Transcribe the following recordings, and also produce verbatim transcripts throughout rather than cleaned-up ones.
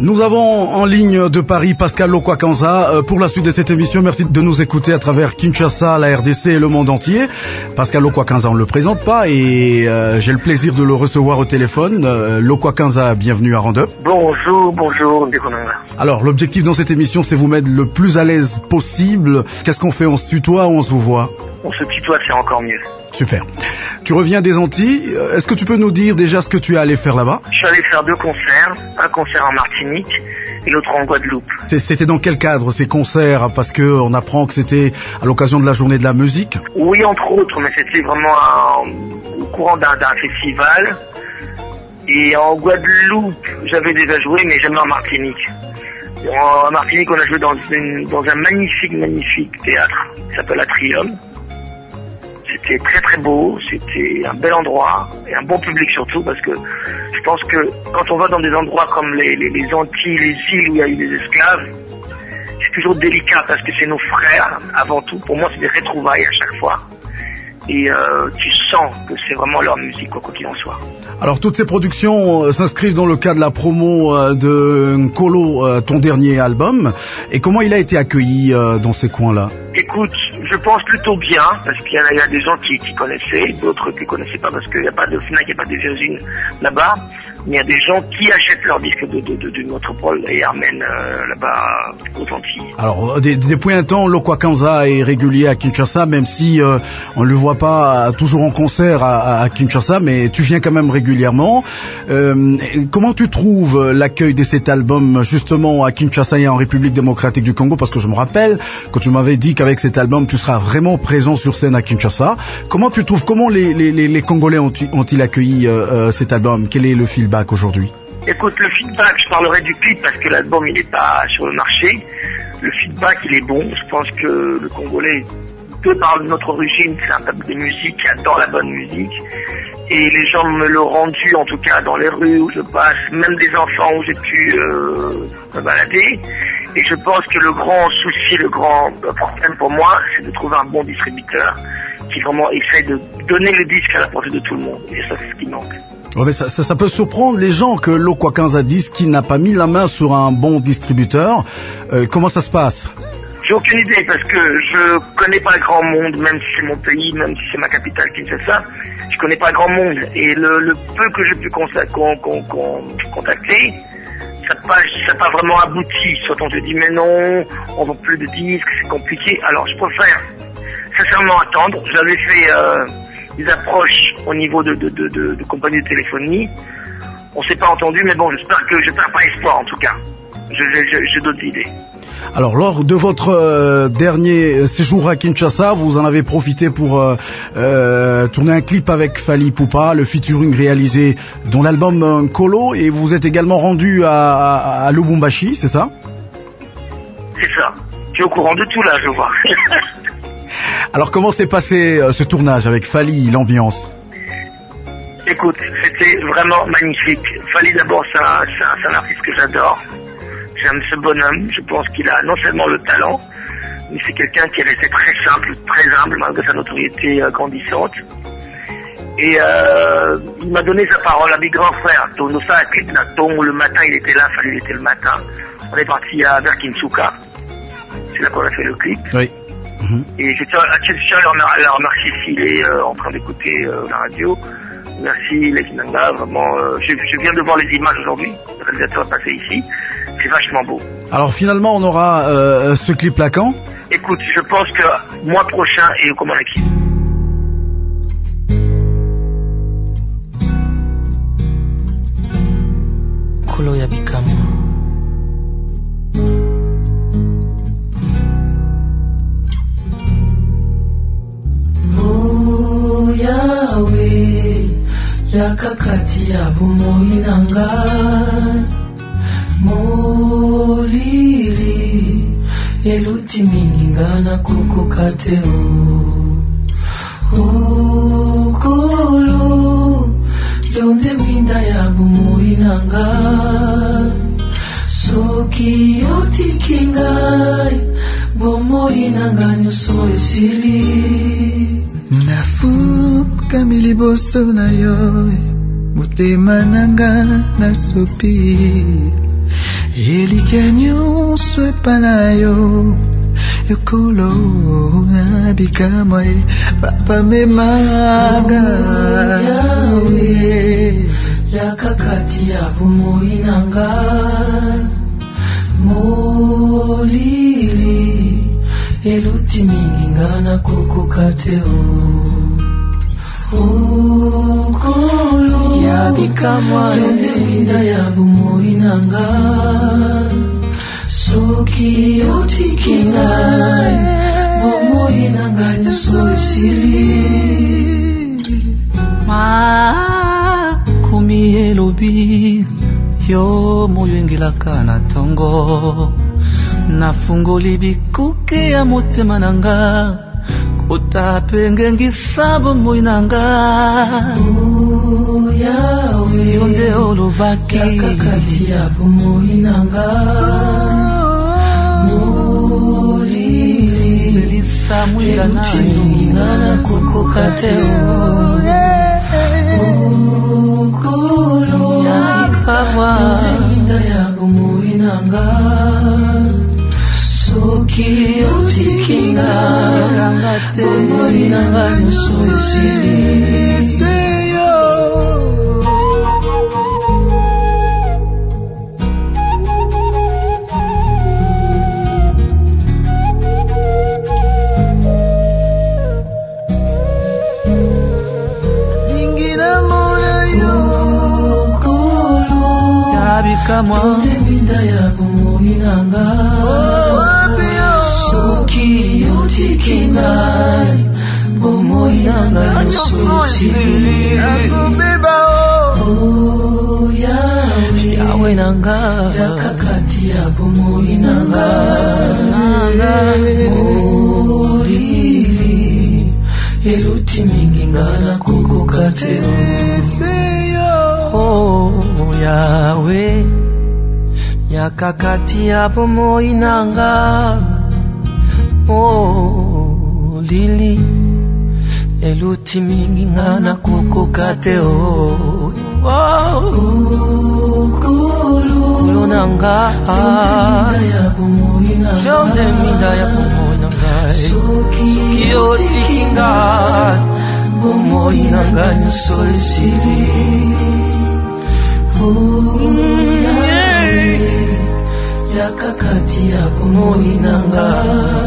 Nous avons en ligne de Paris Pascal Lokwa-Kanza. Euh, pour la suite de cette émission, merci de nous écouter à travers Kinshasa, la R D C et le monde entier. Pascal Lokwa-Kanza, on ne le présente pas et euh, j'ai le plaisir de le recevoir au téléphone. Euh, Lokwa-Kanza, bienvenue à Roundup. Bonjour, bonjour. Alors, l'objectif dans cette émission, c'est vous mettre le plus à l'aise possible. Qu'est-ce qu'on fait? On se tutoie ou on se vous voit? On se tutoie, c'est encore mieux. Super. Tu reviens des Antilles. Est-ce que tu peux nous dire déjà ce que tu es allé faire là-bas? Je suis allé faire deux concerts. Un concert en Martinique et l'autre en Guadeloupe. C'était dans quel cadre ces concerts? Parce qu'on apprend que c'était à l'occasion de la journée de la musique. Oui, entre autres, mais c'était vraiment un, au courant d'un, d'un festival. Et en Guadeloupe, j'avais déjà joué, mais jamais en Martinique. En Martinique, on a joué dans, une, dans un magnifique, magnifique théâtre qui s'appelle Atrium. C'était très très beau, c'était un bel endroit et un bon public surtout, parce que je pense que quand on va dans des endroits comme les, les, les Antilles, les îles où il y a eu des esclaves, c'est toujours délicat parce que c'est nos frères avant tout. Pour moi, c'est des retrouvailles à chaque fois. Et euh, tu sens que c'est vraiment leur musique, quoi qu'il en soit. Alors, toutes ces productions euh, s'inscrivent dans le cadre de la promo euh, de Nkolo, euh, ton dernier album. Et comment il a été accueilli euh, dans ces coins-là? Écoute, je pense plutôt bien, parce qu'il y a, il y a des gens qui, qui connaissaient, d'autres qui ne connaissaient pas, parce qu'il n'y a pas de Fnac, il n'y a pas de usines là-bas. Mais il y a des gens qui achètent leurs disques de, de, de, de métropole et amènent euh, là-bas aux Antilles. Alors, des, des pointants, Lokwa-Kanza est régulier à Kinshasa, même si euh, on ne le voit pas toujours en concert à, à Kinshasa, mais tu viens quand même régulièrement. Euh, comment tu trouves l'accueil de cet album, justement, à Kinshasa et en République démocratique du Congo? Parce que je me rappelle que tu m'avais dit qu'avec cet album, tu seras vraiment présent sur scène à Kinshasa. Comment tu trouves, comment les, les, les, les Congolais ont-ils, ont-ils accueilli euh, euh, cet album? Quel est le feedback aujourd'hui? Écoute, le feedback, je parlerai du clip parce que l'album il n'est pas sur le marché. Le feedback il est bon. Je pense que le Congolais, de par notre origine, c'est un peuple de musique qui adore la bonne musique. Et les gens me l'ont rendu, en tout cas dans les rues où je passe, même des enfants où j'ai pu euh, me balader. Et je pense que le grand souci, le grand problème pour moi, c'est de trouver un bon distributeur qui vraiment essaie de donner le disque à la portée de tout le monde. Et ça, c'est ce qui manque. Ouais, mais ça, ça, ça peut surprendre les gens que Lokwa-Kanza dise qu'il n'a pas mis la main sur un bon distributeur. Euh, comment ça se passe? J'ai aucune idée parce que je connais pas grand monde, même si c'est mon pays, même si c'est ma capitale Kinshasa, je connais pas grand monde. Et le, le peu que j'ai pu consa- con, con, con, contacter, ça n'a pas, ça pas vraiment abouti. Soit on te dit mais non, on vend plus de disques, c'est compliqué. Alors je préfère sincèrement attendre. J'avais fait euh, des approches au niveau de, de, de, de, de compagnies de téléphonie. On s'est pas entendu, mais bon, j'espère que je perds pas espoir en tout cas. Je, je, je, j'ai d'autres idées. Alors, lors de votre euh, dernier séjour à Kinshasa, vous en avez profité pour euh, euh, tourner un clip avec Fally Ipupa, le featuring réalisé dans l'album Nkolo, et vous êtes également rendu à, à, à Lubumbashi, c'est ça? C'est ça. Tu es au courant de tout là, je vois. Alors, comment s'est passé euh, ce tournage avec Fally, l'ambiance? Écoute, c'était vraiment magnifique. Fally d'abord, c'est un, c'est un, c'est un artiste que j'adore. J'aime ce bonhomme, je pense qu'il a non seulement le talent, mais c'est quelqu'un qui est resté très simple, très humble, malgré sa notoriété euh, grandissante. Et euh, il m'a donné sa parole à mes grands frères. Tono ça, le matin, il était là, Fally, il était le matin. On est parti à vers Kinsuka. C'est là qu'on a fait le clip. Oui. Mmh. Et je tiens à le remercier s'il est euh, en train d'écouter euh, la radio. Merci les Kinanga, vraiment. Euh, je, je viens de voir les images aujourd'hui. Le réalisateur est passé ici. C'est vachement beau. Alors finalement, on aura euh, ce clip-là quand? Écoute, je pense que mois prochain et au comment l'équipe. Kolo ya bikamo. Oh Yahweh, yakakati ya bomoi nanga. Molili eluti miningana kukukateo okolo yonde minda ya bumuinanga soki otikingai bomoinanga nyuso esili nafuka miliboso na yo motema nanga nasopi Elike nyonso epana yo ekolo na bikamwa e papa memaga yawe yakakati ya bomoi nanga molili eluti mingi nga nakokoka te okolo ya bikamwa yondeminda ya bomoi nanga soki otiki ngai bomoi nanga nyonso esili makomi elobi yo moyo engelaka na ntongo nafungoli bikuke ya motema nanga kota pe ngengisa bomoi nanga yawe yo nde olobaki yakakati ya bomoi nanga molili elisa mwinga elutinga nakokoka te okolo yondeminda ya bomoi nanga soki otiki ngai bomoi nanga nyonso esili yondeminda ya bomoi nanga soki otiki ngai bomoi nanga nyonso esili yawe nanga yakakati ya bomoi nanga molili eluti mingi nga nakokoka te oh yawe yakakati ya bomoi nanga oh lili eluti mingi nga nakokoka te oh okolo nanga yondeminda ya bomoi nanga soki otiki ngai bomoi nanga nyonso esili yakakati ya bomoi nanga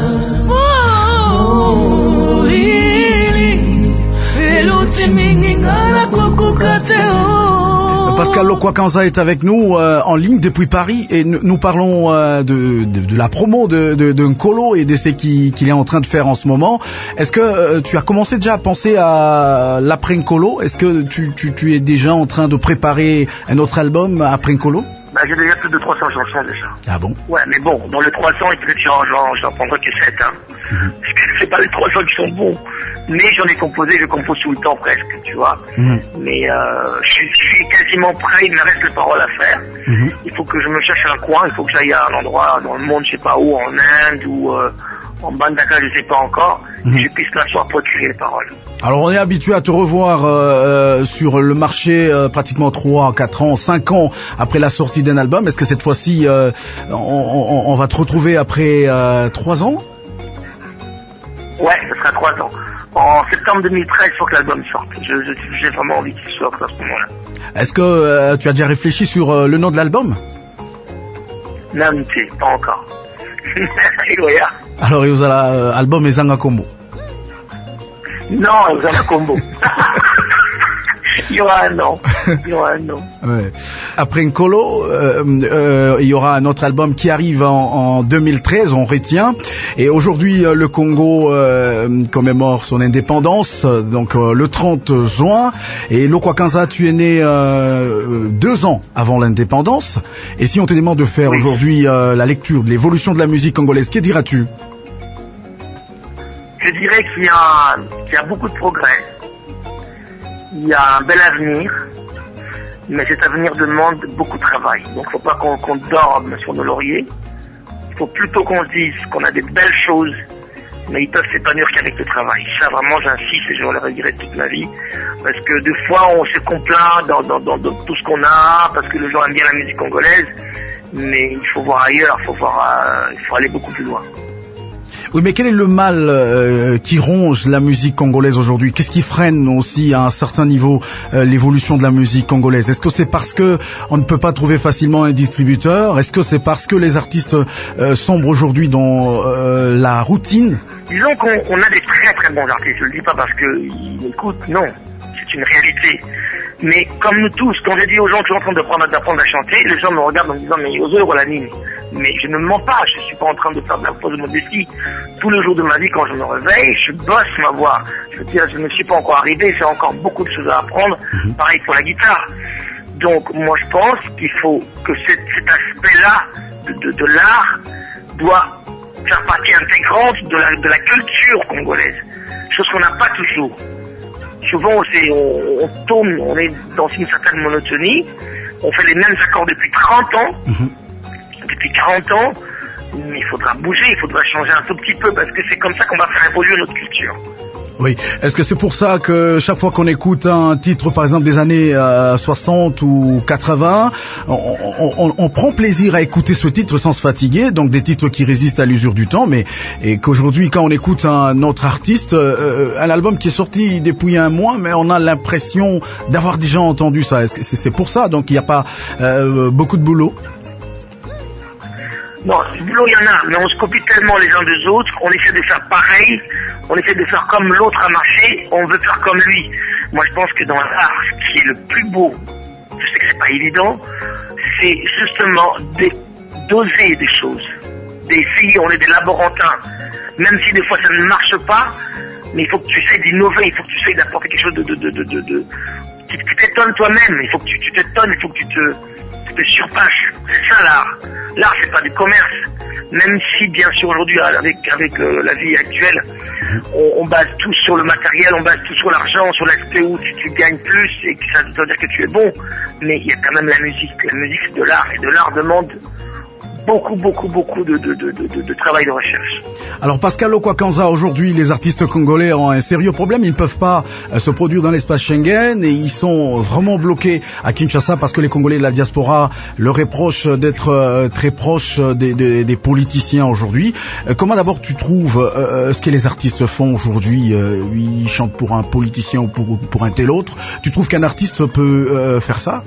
molili eluti mingi nga nakokoka te Pascal Lokwa-Kanza est avec nous euh, en ligne depuis Paris et nous, nous parlons euh, de, de, de la promo de, de, de Nkolo et d'essais qu'il, qu'il est en train de faire en ce moment. Est-ce que euh, tu as commencé déjà à penser à l'après Nkolo? Est-ce que tu, tu, tu es déjà en train de préparer un autre album après Nkolo? Bah, j'ai déjà plus de trois cents chansons déjà. Ah bon? Ouais, mais bon, dans les trois cents, peut-être j'en, j'en, j'en prendrai que sept, hein. Mm-hmm. Parce que c'est pas les trois cents qui sont bons. Mais j'en ai composé, je compose tout le temps presque, tu vois. Mm-hmm. Mais euh, je, je suis quasiment prêt, il me reste les paroles à faire. Mm-hmm. Il faut que je me cherche un coin, il faut que j'aille à un endroit dans le monde, je sais pas où, en Inde ou euh, en Bandaka, je sais pas encore, mm-hmm. que je puisse m'asseoir pour écrire les paroles. Alors on est habitué à te revoir euh, sur le marché euh, pratiquement trois, quatre ans, cinq ans après la sortie d'un album. Est-ce que cette fois-ci euh, on, on, on va te retrouver après euh, trois ans? Ouais, ce sera trois ans. En septembre deux mille treize, il faut que l'album sorte. Je, je, j'ai vraiment envie qu'il sorte à ce moment-là. Est-ce que euh, tu as déjà réfléchi sur euh, le nom de l'album? Non, pas encore. Alors il y a l'album Ezanga Combo. Non, Ezanga Combo. Il y aura un nom. Il y aura un nom. Ouais. Après Nkolo, euh, euh, il y aura un autre album qui arrive en, en deux mille treize, on retient. Et aujourd'hui, euh, le Congo euh, commémore son indépendance, donc euh, le trente juin. Et Lokwa-Kanza, tu es né euh, deux ans avant l'indépendance. Et si on te demande de faire oui. aujourd'hui euh, la lecture de l'évolution de la musique congolaise, que diras-tu? Je dirais qu'il y a, qu'il y a beaucoup de progrès. Il y a un bel avenir, mais cet avenir demande beaucoup de travail. Donc il ne faut pas qu'on, qu'on dorme sur nos lauriers. Il faut plutôt qu'on se dise qu'on a des belles choses, mais ils peuvent s'épanouir qu'avec le travail. Ça vraiment j'insiste et je le redirai toute ma vie. Parce que des fois on se complaint dans, dans, dans, dans tout ce qu'on a, parce que les gens aiment bien la musique congolaise, mais il faut voir ailleurs, il faut voir, euh, il faut aller beaucoup plus loin. Oui, mais quel est le mal euh, qui ronge la musique congolaise aujourd'hui? Qu'est-ce qui freine aussi à un certain niveau euh, l'évolution de la musique congolaise? Est-ce que c'est parce que on ne peut pas trouver facilement un distributeur? Est-ce que c'est parce que les artistes euh, sombrent aujourd'hui dans euh, la routine? Disons qu'on on a des très très bons artistes, je le dis pas parce qu'ils écoutent, non, c'est une réalité. Mais comme nous tous, quand je dis aux gens que je suis en train d'apprendre, d'apprendre à chanter, les gens me regardent en me disant mais Yozo Rolanine. Mais je ne mens pas, je suis pas en train de faire de la fausse modestie. Tous les jours de ma vie, quand je me réveille, je bosse ma voix. Je veux dire, je ne suis pas encore arrivé, j'ai encore beaucoup de choses à apprendre. Mm-hmm. Pareil pour la guitare. Donc moi je pense qu'il faut que cet, cet aspect-là de, de, de l'art doit faire partie intégrante de la, de la culture congolaise. Chose qu'on n'a pas toujours. Souvent, c'est, on, on tourne, on est dans une certaine monotonie, on fait les mêmes accords depuis trente ans, mmh. depuis quarante ans, mais il faudra bouger, il faudra changer un tout petit peu, parce que c'est comme ça qu'on va faire évoluer notre culture. Oui. Est-ce que c'est pour ça que chaque fois qu'on écoute un titre, par exemple des années euh, soixante ou quatre-vingts, on, on, on prend plaisir à écouter ce titre sans se fatiguer, donc des titres qui résistent à l'usure du temps, mais et qu'aujourd'hui, quand on écoute un autre artiste, euh, un album qui est sorti depuis un mois, mais on a l'impression d'avoir déjà entendu ça. Est-ce que c'est, c'est pour ça, donc il n'y a pas euh, beaucoup de boulot? Non, du boulot il y en a, mais on se copie tellement les uns des autres, on essaie de faire pareil, on essaie de faire comme l'autre a marché, on veut faire comme lui. Moi je pense que dans l'art, ce qui est le plus beau, je sais que c'est pas évident, c'est justement de doser des choses, d'essayer, on est des laborantins, même si des fois ça ne marche pas, mais il faut que tu essaies d'innover, il faut que tu essaies d'apporter quelque chose de, de, de, de, de, de... Tu, tu t'étonnes toi-même, il faut que tu, tu t'étonnes, il faut que tu te... te surpasse, c'est ça l'art. L'art c'est pas du commerce, même si bien sûr aujourd'hui avec avec euh, la vie actuelle, on, on base tout sur le matériel, on base tout sur l'argent, sur l'aspect où tu, tu gagnes plus et que ça veut dire que tu es bon. Mais il y a quand même la musique. La musique c'est de l'art et de l'art demande beaucoup, beaucoup, beaucoup de, de, de, de, de travail de recherche. Alors Pascal Lokwakanza, aujourd'hui les artistes congolais ont un sérieux problème, ils ne peuvent pas euh, se produire dans l'espace Schengen et ils sont vraiment bloqués à Kinshasa parce que les Congolais de la diaspora leur reprochent d'être euh, très proches des, des, des politiciens aujourd'hui. Euh, comment d'abord tu trouves euh, ce que les artistes font aujourd'hui? euh, Ils chantent pour un politicien ou pour, pour un tel autre. Tu trouves qu'un artiste peut euh, faire ça?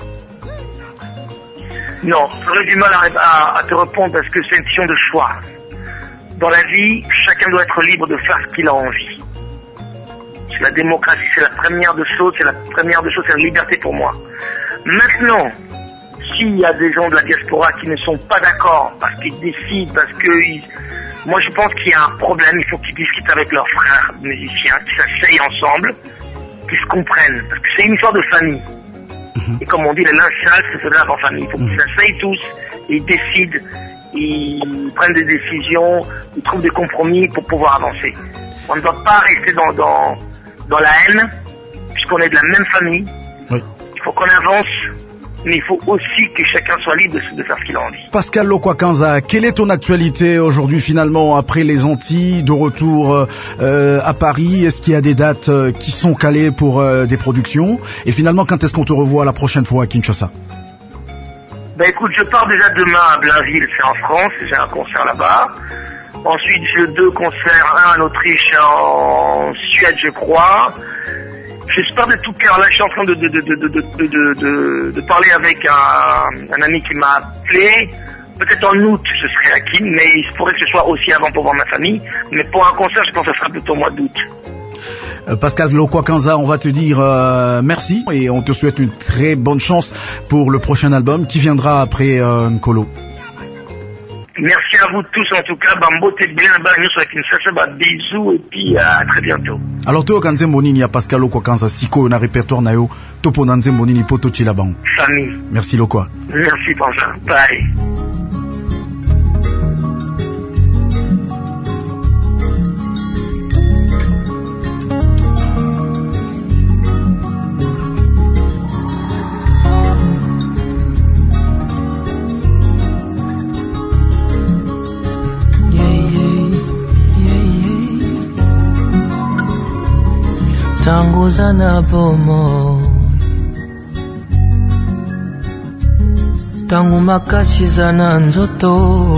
Non, j'aurais du mal à, à, à te répondre parce que c'est une question de choix. Dans la vie, chacun doit être libre de faire ce qu'il a envie. C'est la démocratie, c'est la première de choses, c'est la première de choses, c'est la liberté pour moi. Maintenant, s'il y a des gens de la diaspora qui ne sont pas d'accord, parce qu'ils décident, parce que ils... moi je pense qu'il y a un problème, il faut qu'ils discutent avec leurs frères musiciens, qu'ils s'asseyent ensemble, qu'ils se comprennent, parce que c'est une histoire de famille. Et comme on dit, le linge sale, c'est cela en famille. Il faut qu'ils s'asseyent tous, et ils décident, ils prennent des décisions, ils trouvent des compromis pour pouvoir avancer. On ne doit pas rester dans, dans, dans la haine, puisqu'on est de la même famille. Oui. Il faut qu'on avance, mais il faut aussi que chacun soit libre de, de faire ce qu'il a envie. Pascal Lokwakanza, quelle est ton actualité aujourd'hui finalement après les Antilles, de retour euh, à Paris? Est-ce qu'il y a des dates euh, qui sont calées pour euh, des productions? Et finalement, quand est-ce qu'on te revoit la prochaine fois à Kinshasa? Ben écoute, je pars déjà demain à Blainville, c'est en France, j'ai un concert là-bas. Ensuite, j'ai deux concerts, un en Autriche, un en Suède, je crois. J'espère de tout cœur, là je suis en train de, de, de, de, de, de, de, de, de parler avec un, un ami qui m'a appelé. Peut-être en août je serai à Kin, mais il se pourrait que ce soit aussi avant pour voir ma famille. Mais pour un concert, je pense que ce sera plutôt au mois d'août. Euh, Pascal Lokwakanza, on va te dire euh, merci et on te souhaite une très bonne chance pour le prochain album qui viendra après euh, Nkolo. Merci à vous tous en tout cas, Bambo t'es bien, nous sur Kinshasa, bah bisous et puis à très bientôt. Alors toi quand Nzembonini ya Pascal Lokwakanza siko na répertoire na yo topo na Nzembonini poto chila bango. Famille. Merci Lokwa. Merci Panza. Bye. Tanguza na bomo, tangu makasi za na nzoto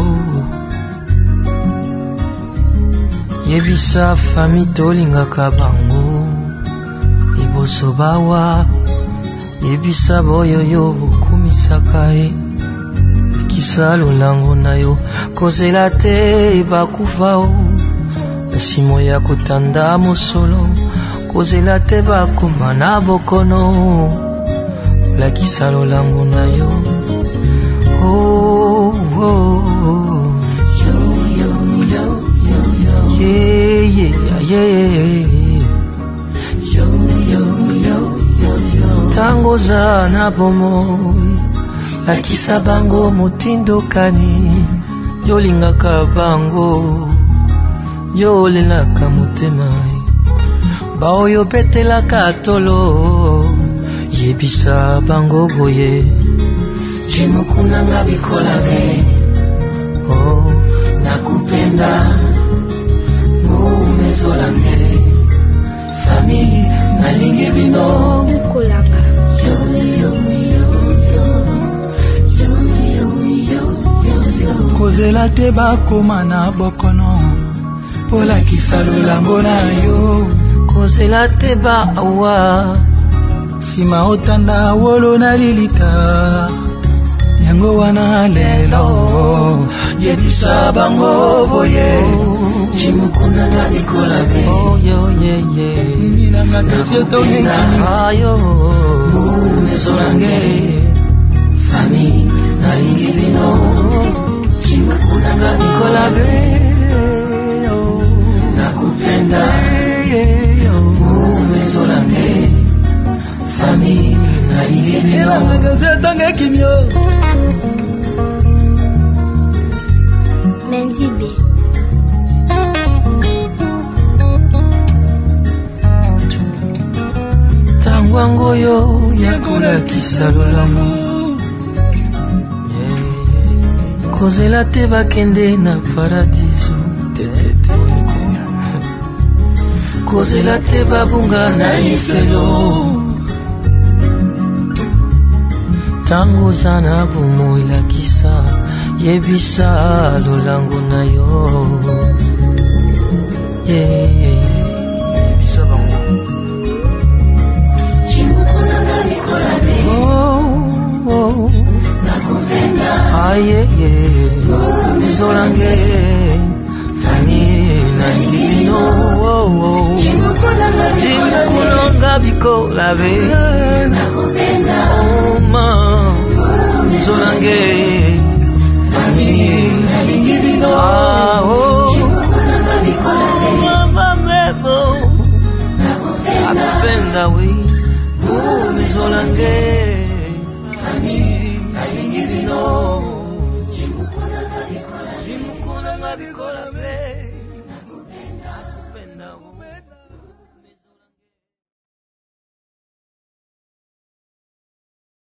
yebisa fami tolingaka bango liboso bawa yebisa boyoyo bukumisaka e kisa lolango na yo kozela te bakufao nsimo ya kotanda mosolo kozela te bakoma na bokono lakisa lolango na yo oh, oh, oh. Yo, yo, yo, yo, yo. Yeah, yeah, yeah. Yo, yo, yo, yo, yo. Tango za na bomoi lakisa bango mutindo kani yolingaka bango yolelaka motema baoyo betelaka tolo yebisa bango boye jimukunanga bikola be oh nakupenda mumezolange fami nalingi bino mukolaba yo yo yo kozela te bakoma na bokono polakisa lolango na yo kozela te ba awa sima otanda wolo na lilita yango wana lelo yebisa bango boye chimukuna na bikola be oh yo ye ye ninanga teseto ngena ayo mumezolange fami nalingi bino chimakunanga bikola be nakupenda mumezolange fami nalingi bino nagazetange kimyo Menzibi tangwango yo yakula kisalolamo kozela te bakende na paradiso kozela te babunga na ifelo tango zana bumo ilakisa yebisa lolango na yo yeah.